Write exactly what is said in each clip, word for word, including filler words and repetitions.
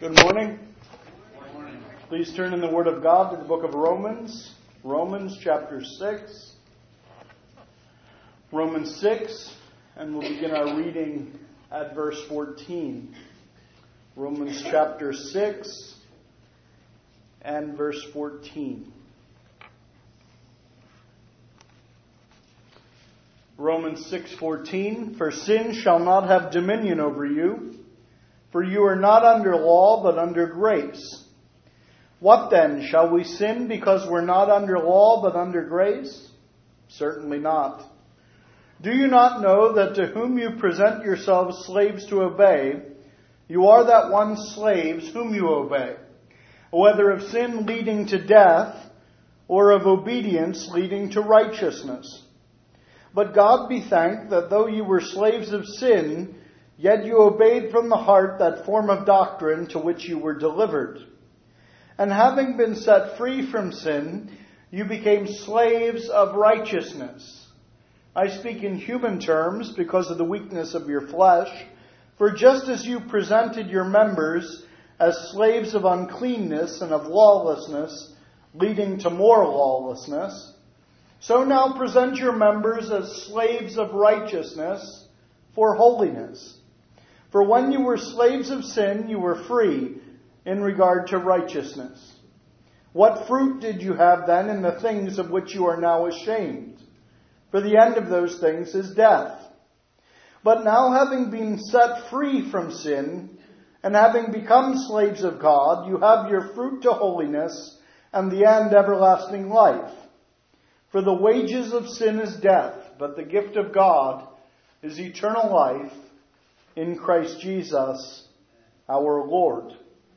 Good morning. Good morning. Please turn in the Word of God to the book of Romans. Romans chapter six. Romans six, and we'll begin our reading at verse fourteen. Romans chapter six and verse fourteen. Romans six fourteen. For sin shall not have dominion over you, for you are not under law, but under grace. What then? Shall we sin because we're not under law, but under grace? Certainly not. Do you not know that to whom you present yourselves slaves to obey, you are that one slaves whom you obey, whether of sin leading to death, or of obedience leading to righteousness? But God be thanked that though you were slaves of sin, yet you obeyed from the heart that form of doctrine to which you were delivered. And having been set free from sin, you became slaves of righteousness. I speak in human terms because of the weakness of your flesh. For just as you presented your members as slaves of uncleanness and of lawlessness, leading to more lawlessness, so now present your members as slaves of righteousness for holiness. For when you were slaves of sin, you were free in regard to righteousness. What fruit did you have then in the things of which you are now ashamed? For the end of those things is death. But now, having been set free from sin, and having become slaves of God, you have your fruit to holiness, and the end everlasting life. For the wages of sin is death, but the gift of God is eternal life in Christ Jesus, our Lord.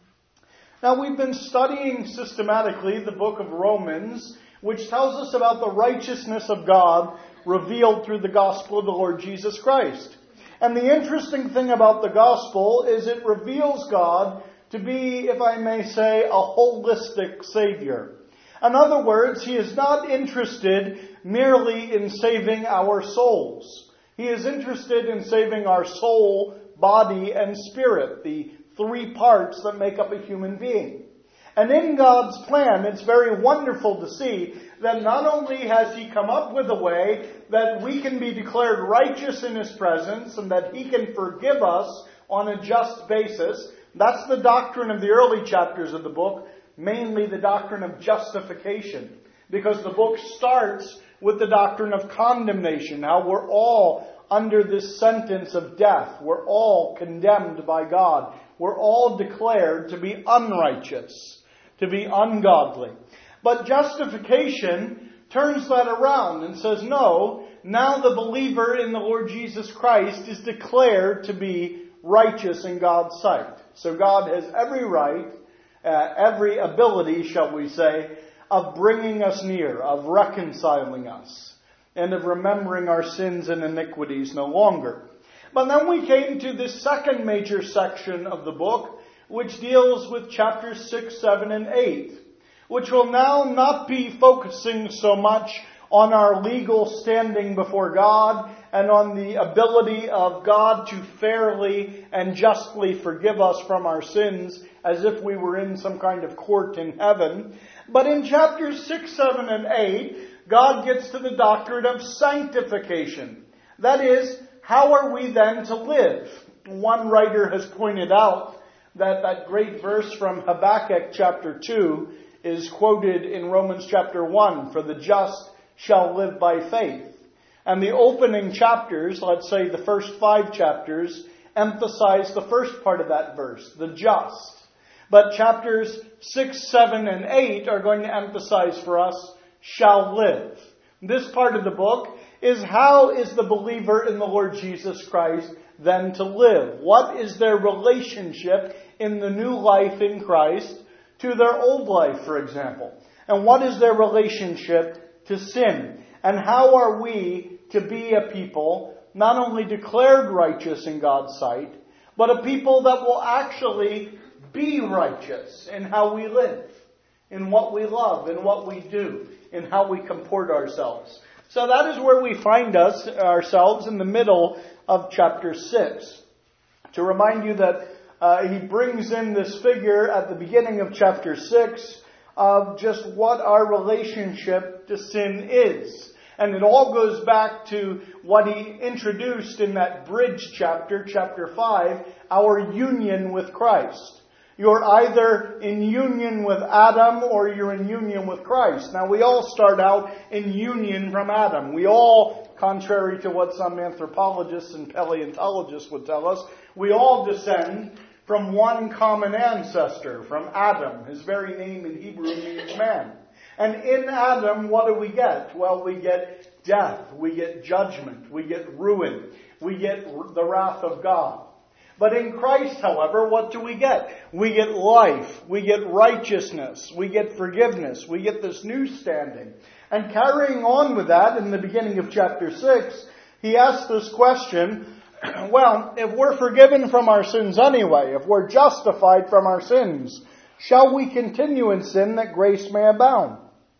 Now, we've been studying systematically the book of Romans, which tells us about the righteousness of God revealed through the gospel of the Lord Jesus Christ. And the interesting thing about the gospel is it reveals God to be, if I may say, a holistic Savior. In other words, He is not interested merely in saving our souls. He is interested in saving our soul, body, and spirit, the three parts that make up a human being. And in God's plan, it's very wonderful to see that not only has He come up with a way that we can be declared righteous in His presence and that He can forgive us on a just basis. That's the doctrine of the early chapters of the book, mainly the doctrine of justification, because the book starts with the doctrine of condemnation, how we're all under this sentence of death. We're all condemned by God. We're all declared to be unrighteous, to be ungodly. But justification turns that around and says, no, now the believer in the Lord Jesus Christ is declared to be righteous in God's sight. So God has every right, uh, every ability, shall we say, of bringing us near, of reconciling us, and of remembering our sins and iniquities no longer. But then we came to this second major section of the book, which deals with chapters six, seven, and eight, which will now not be focusing so much on our legal standing before God and on the ability of God to fairly and justly forgive us from our sins as if we were in some kind of court in heaven. But in chapters six, seven, and eight, God gets to the doctrine of sanctification. That is, how are we then to live? One writer has pointed out that that great verse from Habakkuk chapter two is quoted in Romans chapter one, for the just shall live by faith. And the opening chapters, let's say the first five chapters, emphasize the first part of that verse, the just. But chapters six, seven, and eight are going to emphasize for us, shall live. This part of the book is how is the believer in the Lord Jesus Christ then to live? What is their relationship in the new life in Christ to their old life, for example? And what is their relationship to sin? And how are we to be a people not only declared righteous in God's sight, but a people that will actually be righteous in how we live, in what we love, in what we do, in how we comport ourselves. So that is where we find us ourselves in the middle of chapter six. To remind you that Uh, he brings in this figure at the beginning of chapter six of just what our relationship to sin is. And it all goes back to what he introduced in that bridge chapter, chapter five, our union with Christ. You're either in union with Adam or you're in union with Christ. Now, we all start out in union from Adam. We all, contrary to what some anthropologists and paleontologists would tell us, we all descend from one common ancestor, from Adam. His very name in Hebrew means man. And in Adam, what do we get? Well, we get death. We get judgment. We get ruin. We get the wrath of God. But in Christ, however, what do we get? We get life. We get righteousness. We get forgiveness. We get this new standing. And carrying on with that, in the beginning of chapter six, he asks this question, well, if we're forgiven from our sins anyway, if we're justified from our sins, shall we continue in sin that grace may abound?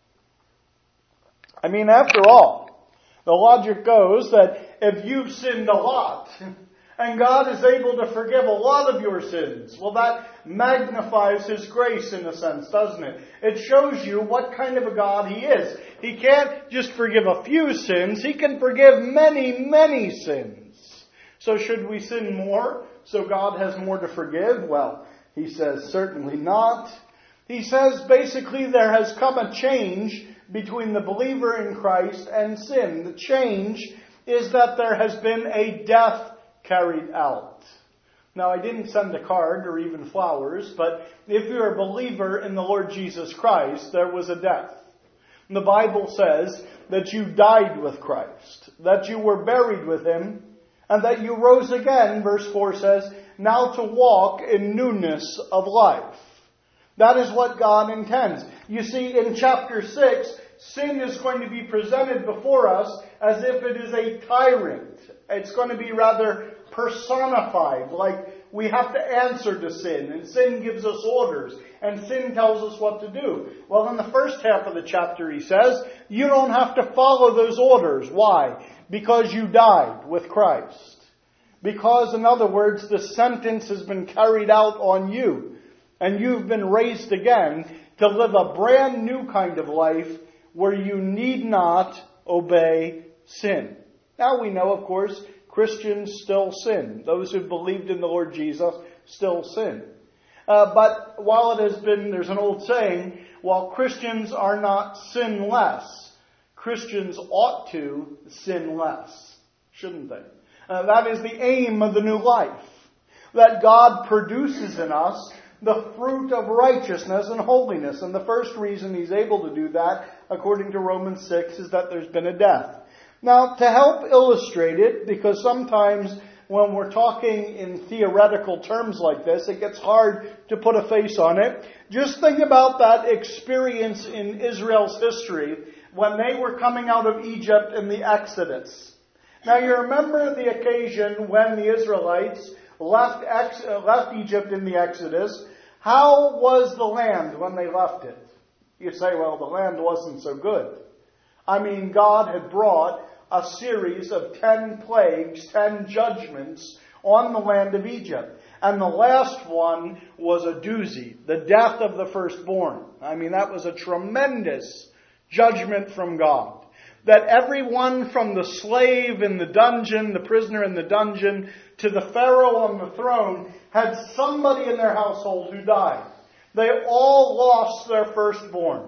I mean, after all, the logic goes that if you've sinned a lot, and God is able to forgive a lot of your sins, well, that magnifies His grace in a sense, doesn't it? It shows you what kind of a God He is. He can't just forgive a few sins. He can forgive many, many sins. So should we sin more so God has more to forgive? Well, he says certainly not. He says basically there has come a change between the believer in Christ and sin. The change is that there has been a death carried out. Now, I didn't send a card or even flowers, but if you're a believer in the Lord Jesus Christ, there was a death. And the Bible says that you died with Christ, that you were buried with Him, and that you rose again, verse four says, now to walk in newness of life. That is what God intends. You see, in chapter six, sin is going to be presented before us as if it is a tyrant. It's going to be rather personified, like we have to answer to sin, and sin gives us orders, and sin tells us what to do. Well, in the first half of the chapter, he says, you don't have to follow those orders. Why? Because you died with Christ. Because, in other words, the sentence has been carried out on you, and you've been raised again to live a brand new kind of life where you need not obey sin. Now we know, of course, Christians still sin. Those who believed in the Lord Jesus still sin. Uh, but while it has been, there's an old saying, while Christians are not sinless, Christians ought to sin less, shouldn't they? Uh, that is the aim of the new life. That God produces in us the fruit of righteousness and holiness. And the first reason He's able to do that, according to Romans six, is that there's been a death. Now, to help illustrate it, because sometimes when we're talking in theoretical terms like this, it gets hard to put a face on it. Just think about that experience in Israel's history when they were coming out of Egypt in the Exodus. Now, you remember the occasion when the Israelites left, ex- left Egypt in the Exodus. How was the land when they left it? You say, well, the land wasn't so good. I mean, God had brought a series of ten plagues, ten judgments on the land of Egypt. And the last one was a doozy, the death of the firstborn. I mean, that was a tremendous judgment from God. That everyone from the slave in the dungeon, the prisoner in the dungeon, to the Pharaoh on the throne had somebody in their household who died. They all lost their firstborn.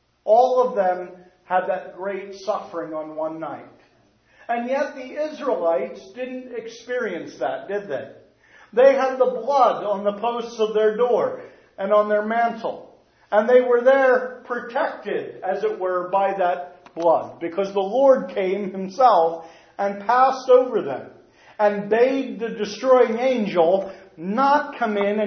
All of them had that great suffering on one night. And yet the Israelites didn't experience that, did they? They had the blood on the posts of their door and on their mantle. And they were there protected, as it were, by that blood. Because the Lord came Himself and passed over them and bade the destroying angel not come in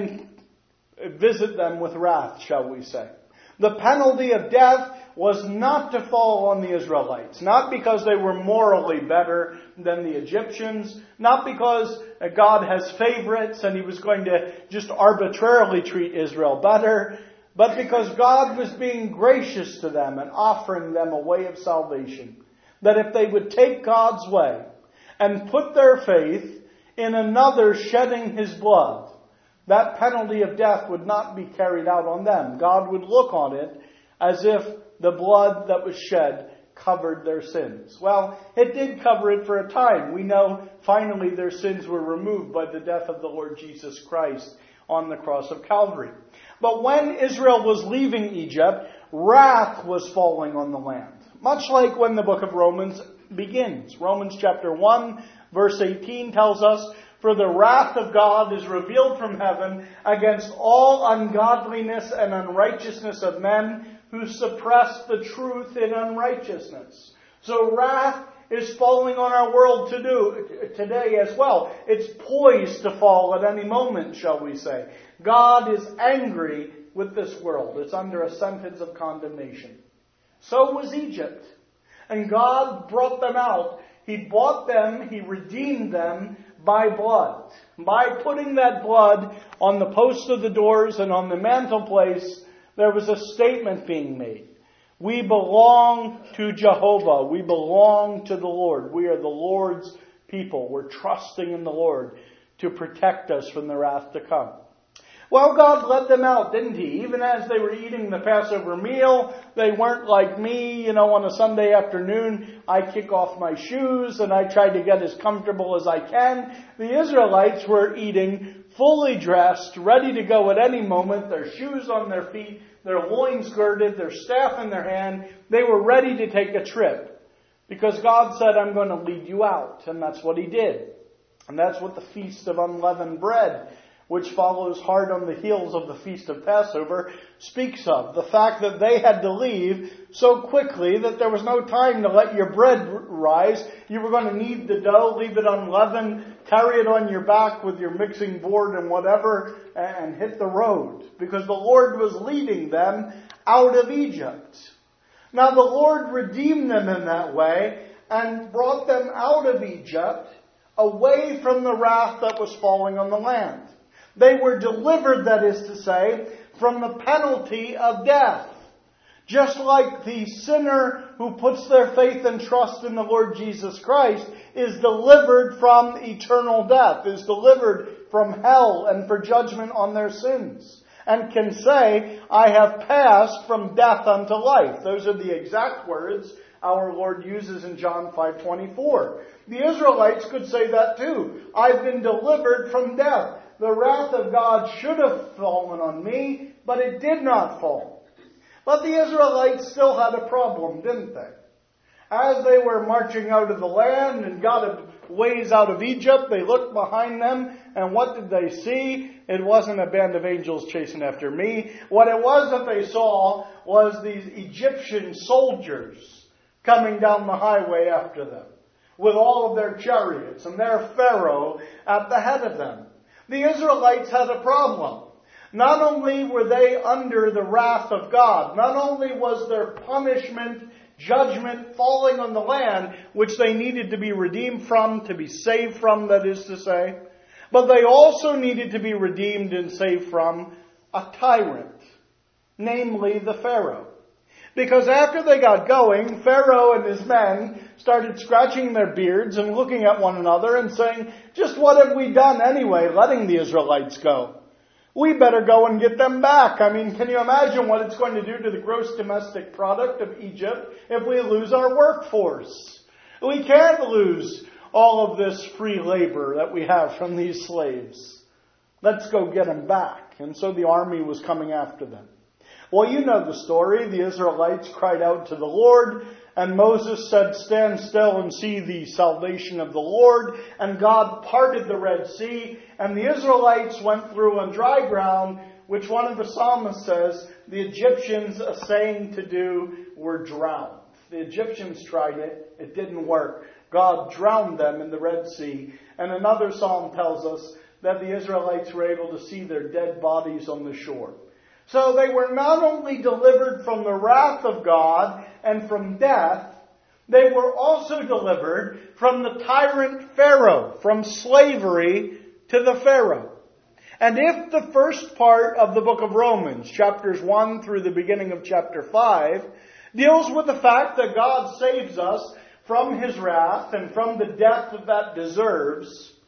and visit them with wrath, shall we say. The penalty of death was not to fall on the Israelites. Not because they were morally better than the Egyptians. Not because God has favorites and He was going to just arbitrarily treat Israel better. But because God was being gracious to them and offering them a way of salvation. That if they would take God's way and put their faith in another shedding His blood, that penalty of death would not be carried out on them. God would look on it as if the blood that was shed covered their sins. Well, it did cover it for a time. We know finally their sins were removed by the death of the Lord Jesus Christ on the cross of Calvary. But when Israel was leaving Egypt, wrath was falling on the land. Much like when the book of Romans begins. Romans chapter one, verse eighteen tells us, "For the wrath of God is revealed from heaven against all ungodliness and unrighteousness of men who suppress the truth in unrighteousness." So wrath is falling on our world to do, today as well. It's poised to fall at any moment, shall we say. God is angry with this world. It's under a sentence of condemnation. So was Egypt. And God brought them out. He bought them, He redeemed them by blood. By putting that blood on the posts of the doors and on the mantelpiece, there was a statement being made. We belong to Jehovah. We belong to the Lord. We are the Lord's people. We're trusting in the Lord to protect us from the wrath to come. Well, God led them out, didn't He? Even as they were eating the Passover meal, they weren't like me, you know, on a Sunday afternoon. I kick off my shoes and I try to get as comfortable as I can. The Israelites were eating fully dressed, ready to go at any moment, their shoes on their feet, their loins girded, their staff in their hand. They were ready to take a trip because God said, "I'm going to lead you out." And that's what He did. And that's what the Feast of Unleavened Bread, which follows hard on the heels of the Feast of Passover, speaks of. The fact that they had to leave so quickly that there was no time to let your bread rise. You were going to knead the dough, leave it unleavened, carry it on your back with your mixing board and whatever, and hit the road. Because the Lord was leading them out of Egypt. Now the Lord redeemed them in that way and brought them out of Egypt away from the wrath that was falling on the land. They were delivered, that is to say, from the penalty of death. Just like the sinner who puts their faith and trust in the Lord Jesus Christ is delivered from eternal death, is delivered from hell and for judgment on their sins, and can say, "I have passed from death unto life." Those are the exact words our Lord uses in John five twenty-four. The Israelites could say that too. "I've been delivered from death. The wrath of God should have fallen on me, but it did not fall." But the Israelites still had a problem, didn't they? As they were marching out of the land and got a ways out of Egypt, they looked behind them, and what did they see? It wasn't a band of angels chasing after me. What it was that they saw was these Egyptian soldiers coming down the highway after them, with all of their chariots and their Pharaoh at the head of them. The Israelites had a problem. Not only were they under the wrath of God, not only was their punishment, judgment falling on the land, which they needed to be redeemed from, to be saved from, that is to say, but they also needed to be redeemed and saved from a tyrant, namely the Pharaoh. Because after they got going, Pharaoh and his men started scratching their beards and looking at one another and saying, "Just what have we done anyway, letting the Israelites go? We better go and get them back." I mean, can you imagine what it's going to do to the gross domestic product of Egypt if we lose our workforce? We can't lose all of this free labor that we have from these slaves. Let's go get them back. And so the army was coming after them. Well, you know the story. The Israelites cried out to the Lord, and Moses said, "Stand still and see the salvation of the Lord." And God parted the Red Sea, and the Israelites went through on dry ground, which one of the psalmists says the Egyptians, essaying to do, were drowned. The Egyptians tried it. It didn't work. God drowned them in the Red Sea. And another psalm tells us that the Israelites were able to see their dead bodies on the shore. So they were not only delivered from the wrath of God and from death, they were also delivered from the tyrant Pharaoh, from slavery to the Pharaoh. And if the first part of the book of Romans, chapters one through the beginning of chapter five, deals with the fact that God saves us from His wrath and from the death that that deserves,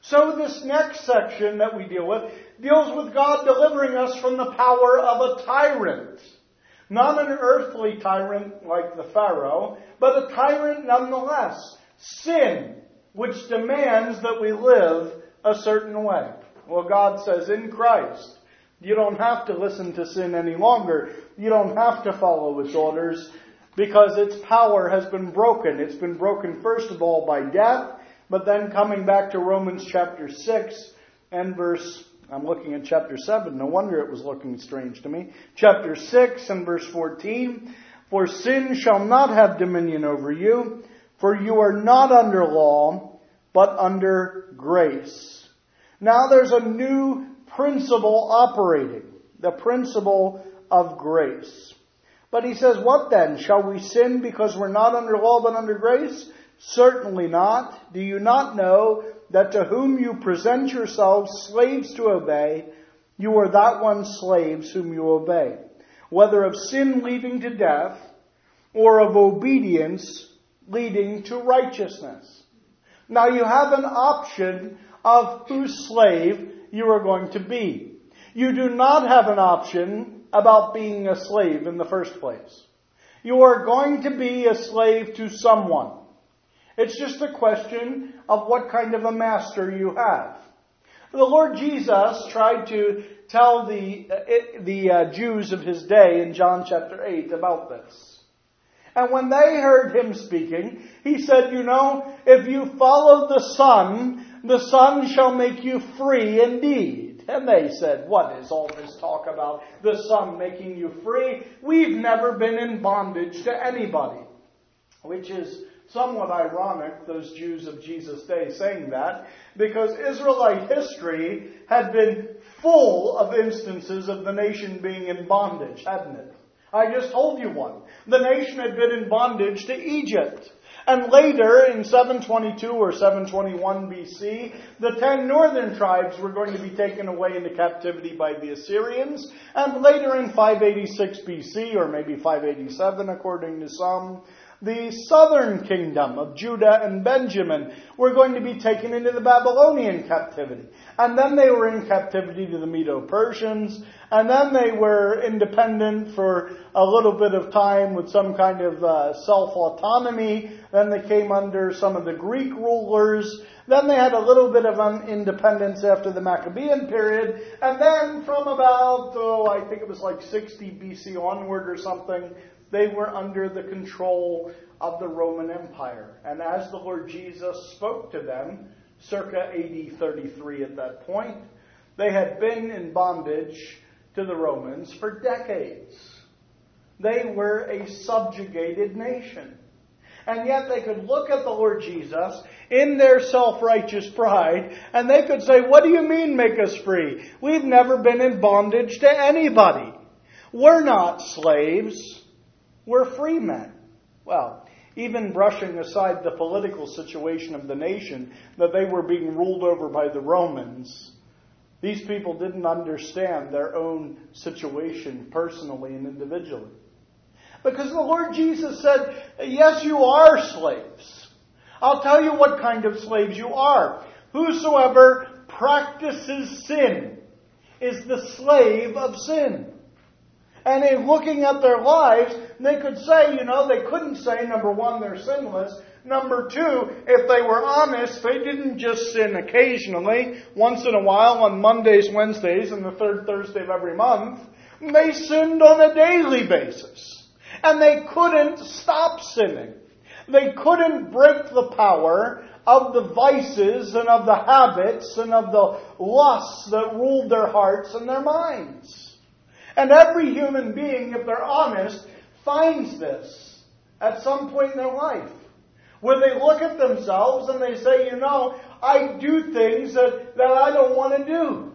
So this next section that we deal with deals with God delivering us from the power of a tyrant. Not an earthly tyrant like the Pharaoh, but a tyrant nonetheless. Sin, which demands that we live a certain way. Well, God says in Christ, you don't have to listen to sin any longer. You don't have to follow its orders because its power has been broken. It's been broken first of all by death, but then coming back to Romans chapter six and verse, I'm looking at chapter seven. No wonder it was looking strange to me. Chapter six and verse fourteen. For sin shall not have dominion over you, for you are not under law, but under grace. Now there's a new principle operating. The principle of grace. But he says, what then? Shall we sin because we're not under law but under grace? Certainly not. Do you not know that to whom you present yourselves slaves to obey, you are that one slaves whom you obey, whether of sin leading to death or of obedience leading to righteousness. Now you have an option of whose slave you are going to be. You do not have an option about being a slave in the first place. You are going to be a slave to someone. It's just a question of what kind of a master you have. The Lord Jesus tried to tell the, uh, the uh, Jews of his day in John chapter eight about this. And when they heard him speaking, he said, you know, if you follow the Son, the Son shall make you free indeed. And they said, what is all this talk about the Son making you free? We've never been in bondage to anybody. Which is somewhat ironic, those Jews of Jesus' day saying that, because Israelite history had been full of instances of the nation being in bondage, hadn't it? I just told you one. The nation had been in bondage to Egypt. And later, in seven twenty-two or seven twenty-one B C, the ten northern tribes were going to be taken away into captivity by the Assyrians. And later in five eighty-six B C, or maybe five eighty-seven according to some, the southern kingdom of Judah and Benjamin were going to be taken into the Babylonian captivity. And then they were in captivity to the Medo-Persians. And then they were independent for a little bit of time with some kind of uh, self-autonomy. Then they came under some of the Greek rulers. Then they had a little bit of un- independence after the Maccabean period. And then from about, oh, I think it was like sixty B C onward or something, they were under the control of the Roman Empire. And as the Lord Jesus spoke to them, circa A D thirty-three at that point, they had been in bondage to the Romans for decades. They were a subjugated nation. And yet they could look at the Lord Jesus in their self-righteous pride, and they could say, what do you mean make us free? We've never been in bondage to anybody. We're not slaves. We're free men. Well, even brushing aside the political situation of the nation, that they were being ruled over by the Romans, these people didn't understand their own situation personally and individually. Because the Lord Jesus said, yes, you are slaves. I'll tell you what kind of slaves you are. Whosoever practices sin is the slave of sin. And in looking at their lives, they could say, you know, they couldn't say, number one, they're sinless. Number two, if they were honest, they didn't just sin occasionally, once in a while on Mondays, Wednesdays, and the third Thursday of every month. They sinned on a daily basis. And they couldn't stop sinning. They couldn't break the power of the vices and of the habits and of the lusts that ruled their hearts and their minds. And every human being, if they're honest, finds this at some point in their life. Where they look at themselves and they say, you know, I do things that, that I don't want to do.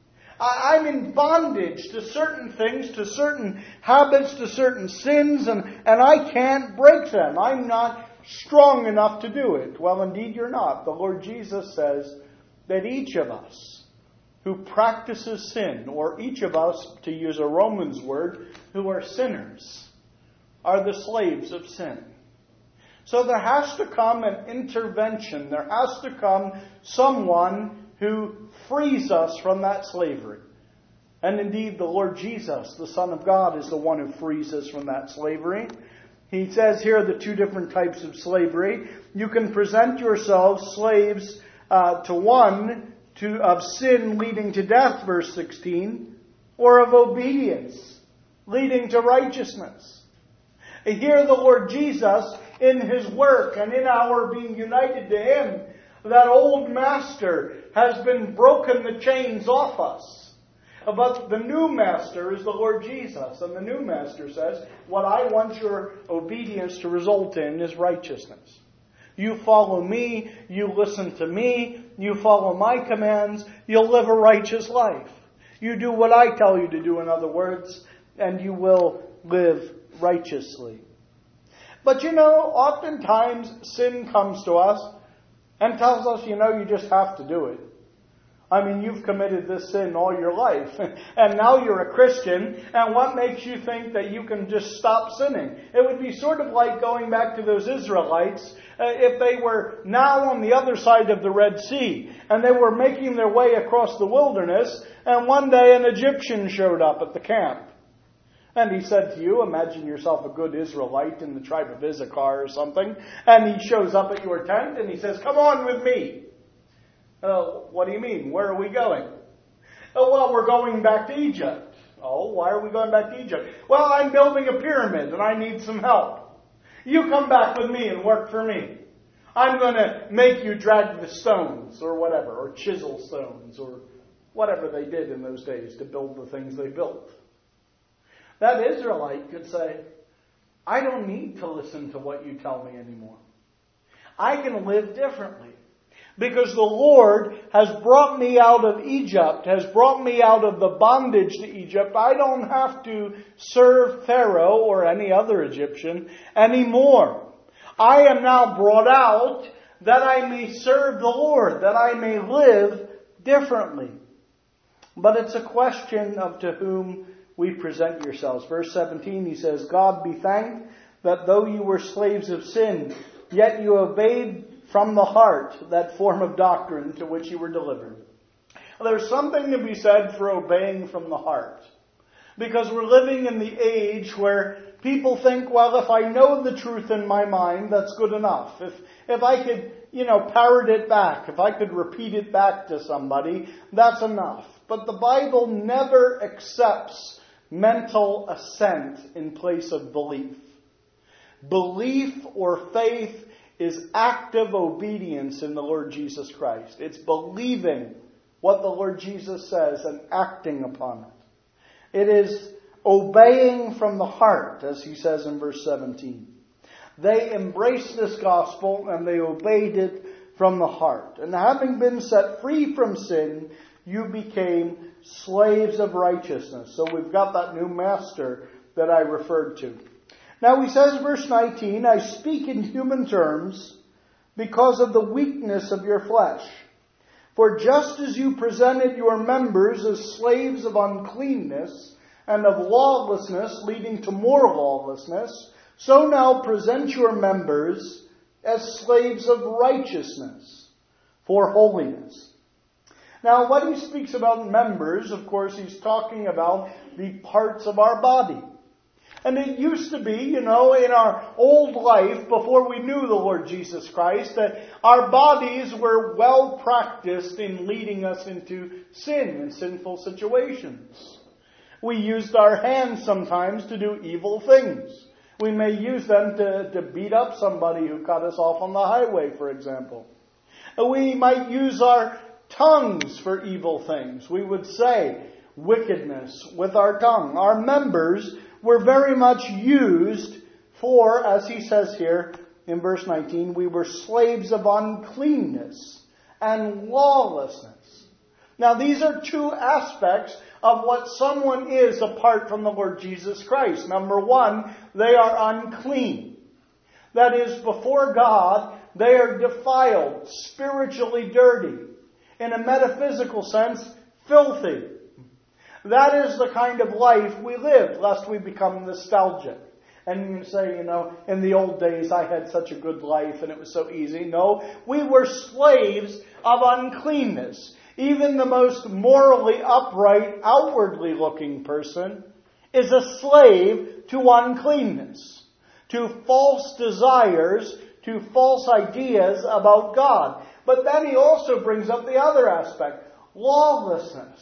I, I'm in bondage to certain things, to certain habits, to certain sins, and, and I can't break them. I'm not strong enough to do it. Well, indeed you're not. The Lord Jesus says that each of us who practices sin, or each of us, to use a Romans word, who are sinners, are the slaves of sin. So there has to come an intervention. There has to come someone who frees us from that slavery. And indeed, the Lord Jesus, the Son of God, is the one who frees us from that slavery. He says here the two different types of slavery. You can present yourselves slaves uh, to one to of sin leading to death, verse sixteen, or of obedience leading to righteousness. Here the Lord Jesus, in His work and in our being united to Him, that old master has been broken the chains off us. But the new master is the Lord Jesus. And the new master says, what I want your obedience to result in is righteousness. You follow me, you listen to me, you follow my commands, you'll live a righteous life. You do what I tell you to do, in other words, and you will live righteously. But you know, oftentimes sin comes to us and tells us, you know, you just have to do it. I mean, you've committed this sin all your life, and now you're a Christian, and what makes you think that you can just stop sinning? It would be sort of like going back to those Israelites uh, if they were now on the other side of the Red Sea, and they were making their way across the wilderness, and one day an Egyptian showed up at the camp. And he said to you, imagine yourself a good Israelite in the tribe of Issachar or something, and he shows up at your tent, and he says, come on with me. Uh, what do you mean? Where are we going? Oh, well, we're going back to Egypt. Oh, why are we going back to Egypt? Well, I'm building a pyramid and I need some help. You come back with me and work for me. I'm going to make you drag the stones or whatever, or chisel stones or whatever they did in those days to build the things they built. That Israelite could say, I don't need to listen to what you tell me anymore. I can live differently. Because the Lord has brought me out of Egypt, has brought me out of the bondage to Egypt. I don't have to serve Pharaoh or any other Egyptian anymore. I am now brought out that I may serve the Lord, that I may live differently. But it's a question of to whom we present yourselves. Verse seventeen, he says, God be thanked that though you were slaves of sin, yet you obeyed from the heart that form of doctrine to which you were delivered. There's something to be said for obeying from the heart. Because we're living in the age where people think, well, if I know the truth in my mind, that's good enough. If if I could, you know, parrot it back, if I could repeat it back to somebody, that's enough. But the Bible never accepts mental assent in place of belief. Belief or faith is active obedience in the Lord Jesus Christ. It's believing what the Lord Jesus says and acting upon it. It is obeying from the heart, as he says in verse seventeen. They embraced this gospel and they obeyed it from the heart. And having been set free from sin, you became slaves of righteousness. So we've got that new master that I referred to. Now he says, verse nineteen, I speak in human terms because of the weakness of your flesh. For just as you presented your members as slaves of uncleanness and of lawlessness leading to more lawlessness, so now present your members as slaves of righteousness for holiness. Now what he speaks about members, of course, he's talking about the parts of our body. And it used to be, you know, in our old life, before we knew the Lord Jesus Christ, that our bodies were well practiced in leading us into sin and sinful situations. We used our hands sometimes to do evil things. We may use them to, to beat up somebody who cut us off on the highway, for example. We might use our tongues for evil things. We would say wickedness with our tongue. Our members were very much used for, as he says here in verse nineteen, we were slaves of uncleanness and lawlessness. Now these are two aspects of what someone is apart from the Lord Jesus Christ. Number one, they are unclean. That is, before God, they are defiled, spiritually dirty. In a metaphysical sense, filthy. That is the kind of life we live, lest we become nostalgic. And you can say, you know, in the old days I had such a good life and it was so easy. No, we were slaves of uncleanness. Even the most morally upright, outwardly looking person is a slave to uncleanness, to false desires, to false ideas about God. But then he also brings up the other aspect, lawlessness.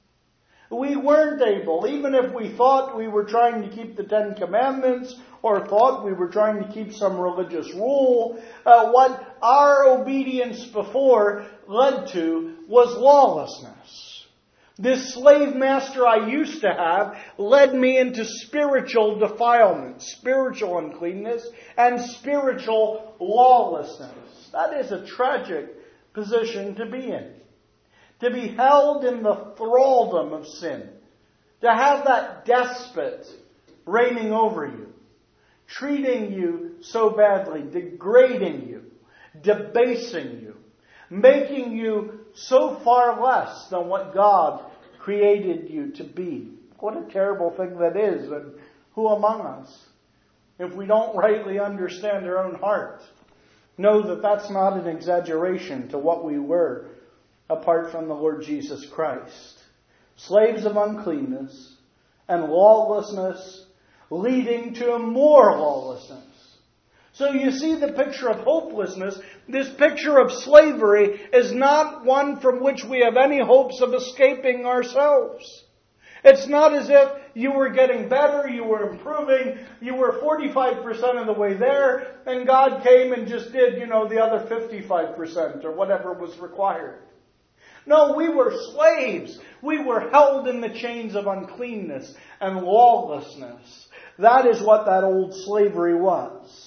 We weren't able, even if we thought we were trying to keep the Ten Commandments or thought we were trying to keep some religious rule, uh, what our obedience before led to was lawlessness. This slave master I used to have led me into spiritual defilement, spiritual uncleanness, and spiritual lawlessness. That is a tragic position to be in. To be held in the thraldom of sin. To have that despot reigning over you. Treating you so badly. Degrading you. Debasing you. Making you so far less than what God created you to be. What a terrible thing that is. And who among us, if we don't rightly understand our own heart, know that that's not an exaggeration to what we were apart from the Lord Jesus Christ. Slaves of uncleanness and lawlessness leading to more lawlessness. So you see the picture of hopelessness. This picture of slavery is not one from which we have any hopes of escaping ourselves. It's not as if you were getting better, you were improving, you were forty-five percent of the way there, and God came and just did, you know, the other fifty-five percent or whatever was required. No, we were slaves. We were held in the chains of uncleanness and lawlessness. That is what that old slavery was.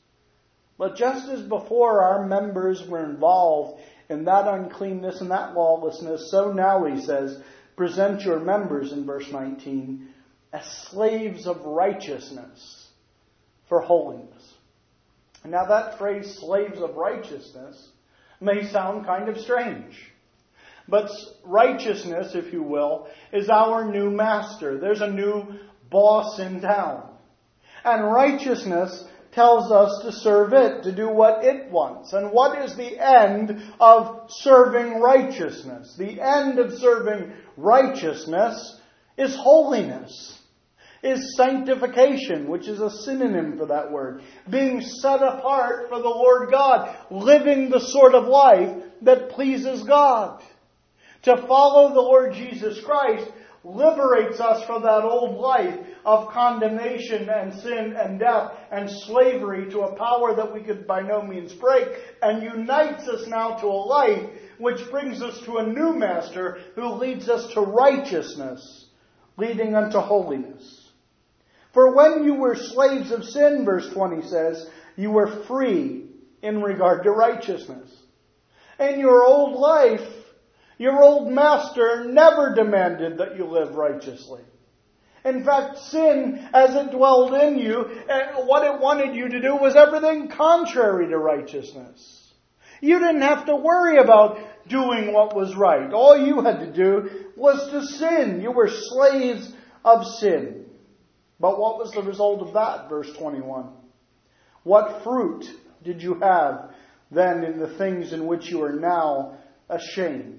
But just as before our members were involved in that uncleanness and that lawlessness, so now, he says, present your members, in verse nineteen, as slaves of righteousness for holiness. Now that phrase, slaves of righteousness, may sound kind of strange. But righteousness, if you will, is our new master. There's a new boss in town. And righteousness tells us to serve it, to do what it wants. And what is the end of serving righteousness? The end of serving righteousness is holiness, is sanctification, which is a synonym for that word. Being set apart for the Lord God, living the sort of life that pleases God. To follow the Lord Jesus Christ liberates us from that old life of condemnation and sin and death and slavery to a power that we could by no means break, and unites us now to a life which brings us to a new master who leads us to righteousness, leading unto holiness. For when you were slaves of sin, verse twenty says, you were free in regard to righteousness. In your old life, your old master never demanded that you live righteously. In fact, sin, as it dwelled in you, what it wanted you to do was everything contrary to righteousness. You didn't have to worry about doing what was right. All you had to do was to sin. You were slaves of sin. But what was the result of that? Verse twenty-one. What fruit did you have then in the things in which you are now ashamed?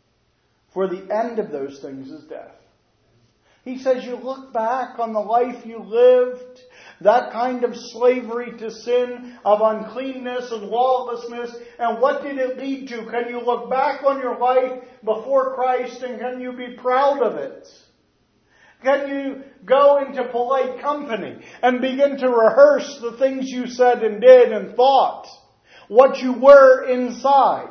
For the end of those things is death. He says you look back on the life you lived, that kind of slavery to sin, of uncleanness and lawlessness, and what did it lead to? Can you look back on your life before Christ and can you be proud of it? Can you go into polite company and begin to rehearse the things you said and did and thought, what you were inside?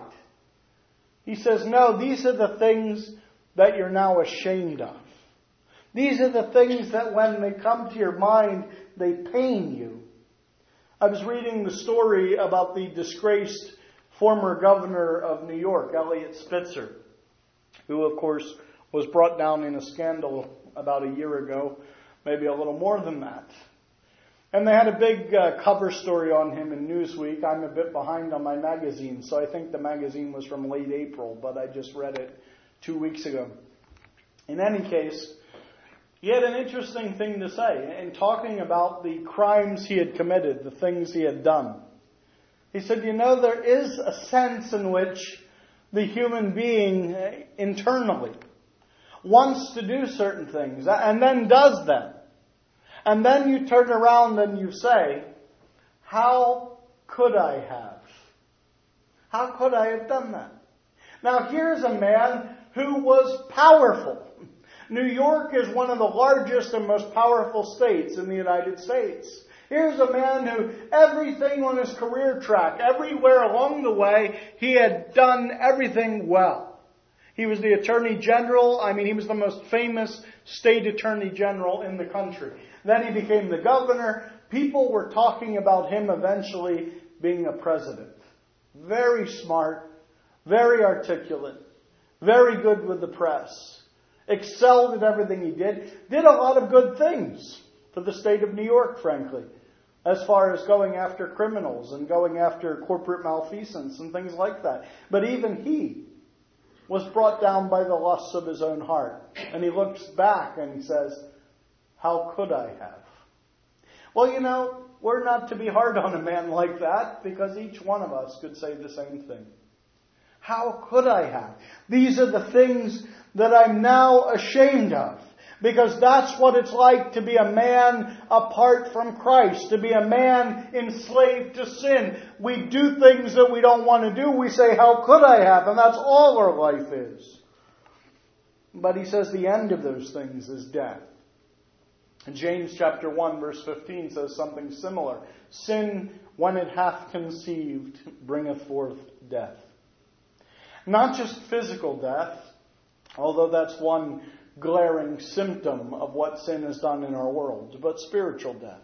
He says, no, these are the things that you're now ashamed of. These are the things that when they come to your mind, they pain you. I was reading the story about the disgraced former governor of New York, Eliot Spitzer, who, of course, was brought down in a scandal about a year ago, maybe a little more than that. And they had a big uh, cover story on him in Newsweek. I'm a bit behind on my magazine, so I think the magazine was from late April, but I just read it two weeks ago. In any case, he had an interesting thing to say in talking about the crimes he had committed, the things he had done. He said, you know, there is a sense in which the human being internally wants to do certain things and then does them. And then you turn around and you say, how could I have? How could I have done that? Now here's a man who was powerful. New York is one of the largest and most powerful states in the United States. Here's a man who everything on his career track, everywhere along the way, he had done everything well. He was the Attorney General. I mean, he was the most famous state Attorney General in the country. Then he became the governor. People were talking about him eventually being a president. Very smart, very articulate, very good with the press. Excelled at everything he did. Did a lot of good things for the state of New York, frankly, as far as going after criminals and going after corporate malfeasance and things like that. But even he was brought down by the lusts of his own heart. And he looks back and he says, how could I have? Well, you know, we're not to be hard on a man like that, because each one of us could say the same thing. How could I have? These are the things that I'm now ashamed of. Because that's what it's like to be a man apart from Christ. To be a man enslaved to sin. We do things that we don't want to do. We say, how could I have? And that's all our life is. But he says the end of those things is death. And James chapter one verse fifteen says something similar. Sin, when it hath conceived, bringeth forth death. Not just physical death, although that's one glaring symptom of what sin has done in our world, but spiritual death.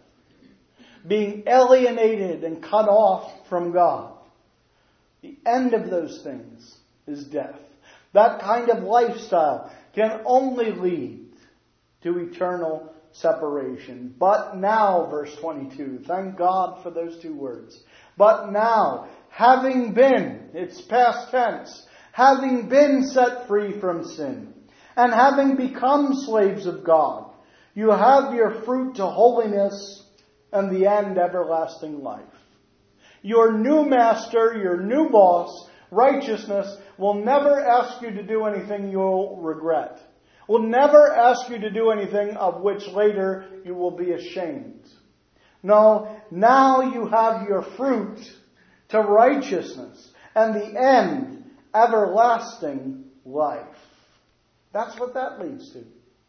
Being alienated and cut off from God. The end of those things is death. That kind of lifestyle can only lead to eternal separation. But now, verse twenty-two, thank God for those two words. But now, having been, it's past tense, having been set free from sin, and having become slaves of God, you have your fruit to holiness and the end everlasting life. Your new master, your new boss, righteousness, will never ask you to do anything you'll regret. Will never ask you to do anything of which later you will be ashamed. No, now you have your fruit to righteousness and the end, everlasting life. That's what that leads to.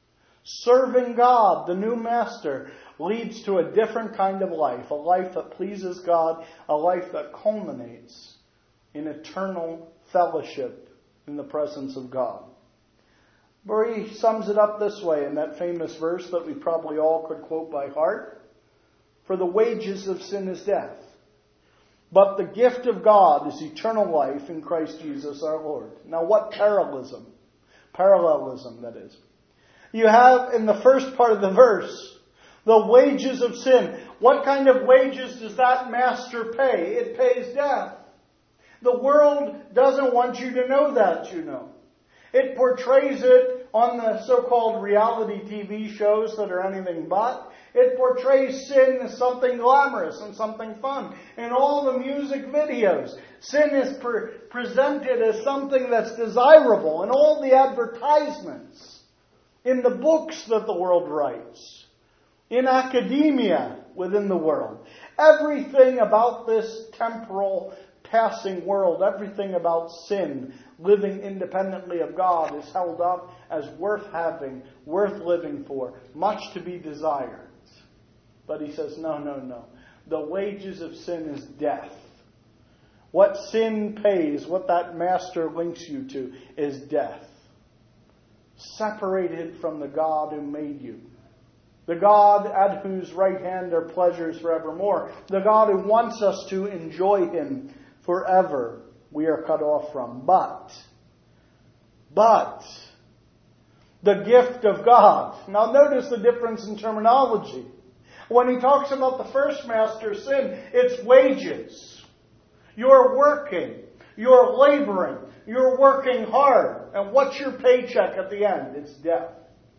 Serving God, the new master, leads to a different kind of life. A life that pleases God. A life that culminates in eternal fellowship in the presence of God. But he sums it up this way in that famous verse that we probably all could quote by heart. For the wages of sin is death. But the gift of God is eternal life in Christ Jesus our Lord. Now what parallelism? Parallelism, that is. You have in the first part of the verse, the wages of sin. What kind of wages does that master pay? It pays death. The world doesn't want you to know that, you know. It portrays it on the so-called reality T V shows that are anything but. It portrays sin as something glamorous and something fun. In all the music videos, sin is pre- presented as something that's desirable. In all the advertisements, in the books that the world writes, in academia within the world. Everything about this temporal, passing world, everything about sin, living independently of God, is held up as worth having, worth living for, much to be desired. But he says, no, no, no. The wages of sin is death. What sin pays, what that master links you to, is death. Separated from the God who made you. The God at whose right hand are pleasures forevermore. The God who wants us to enjoy Him forever, we are cut off from. But, but, the gift of God. Now notice the difference in terminology. When he talks about the first master's sin, it's wages. You're working. You're laboring. You're working hard. And what's your paycheck at the end? It's death.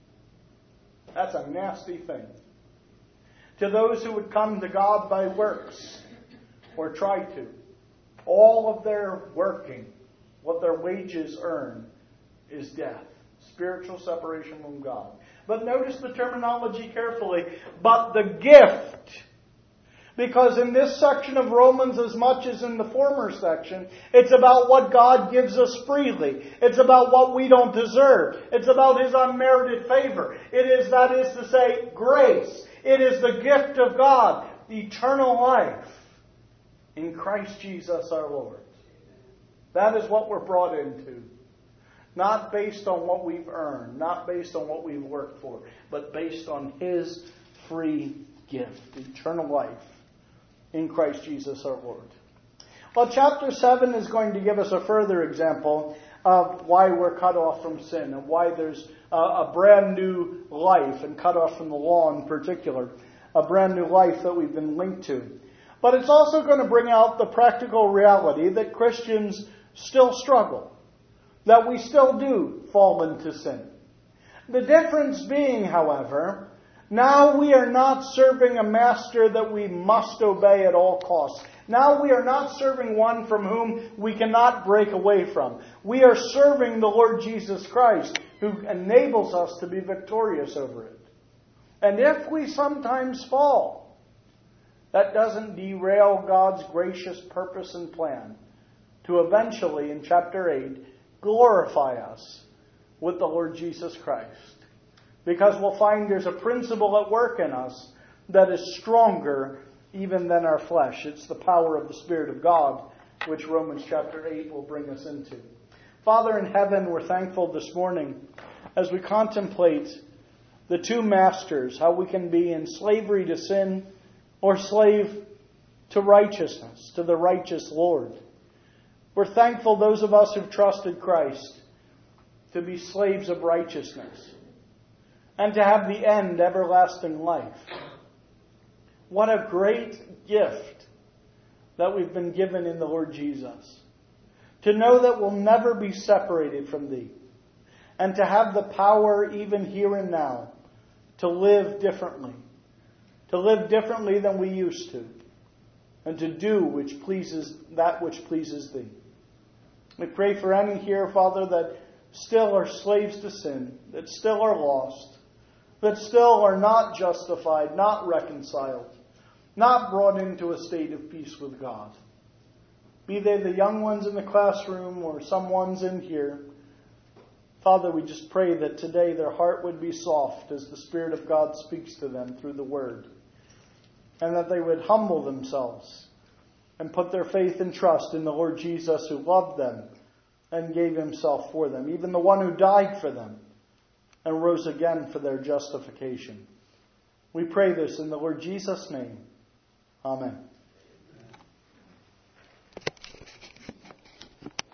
That's a nasty thing. To those who would come to God by works, or try to, all of their working what their wages earn, is death. Spiritual separation from God. But notice the terminology carefully. But the gift. Because in this section of Romans, as much as in the former section, it's about what God gives us freely. It's about what we don't deserve. It's about His unmerited favor. It is, that is to say, grace. It is the gift of God, eternal life in Christ Jesus our Lord. That is what we're brought into. Not based on what we've earned, not based on what we've worked for, but based on His free gift, eternal life in Christ Jesus our Lord. Well, chapter seven is going to give us a further example of why we're cut off from sin and why there's a, a brand new life, and cut off from the law in particular, a brand new life that we've been linked to. But it's also going to bring out the practical reality that Christians still struggle, that we still do fall into sin. The difference being, however, now we are not serving a master that we must obey at all costs. Now we are not serving one from whom we cannot break away from. We are serving the Lord Jesus Christ, who enables us to be victorious over it. And if we sometimes fall, that doesn't derail God's gracious purpose and plan to eventually, in chapter eight, glorify us with the Lord Jesus Christ. Because we'll find there's a principle at work in us that is stronger even than our flesh. It's the power of the Spirit of God, which Romans chapter eight will bring us into. Father in heaven, we're thankful this morning as we contemplate the two masters, how we can be in slavery to sin or slave to righteousness, to the righteous Lord. We're thankful, those of us who've trusted Christ, to be slaves of righteousness and to have the end, everlasting life. What a great gift that we've been given in the Lord Jesus. To know that we'll never be separated from Thee. And to have the power, even here and now, to live differently. To live differently than we used to. And to do which pleases that which pleases Thee. We pray for any here, Father, that still are slaves to sin, that still are lost, that still are not justified, not reconciled, not brought into a state of peace with God. Be they the young ones in the classroom or some ones in here. Father, we just pray that today their heart would be soft as the Spirit of God speaks to them through the Word. And that they would humble themselves and put their faith and trust in the Lord Jesus, who loved them and gave Himself for them. Even the one who died for them and rose again for their justification. We pray this in the Lord Jesus' name. Amen.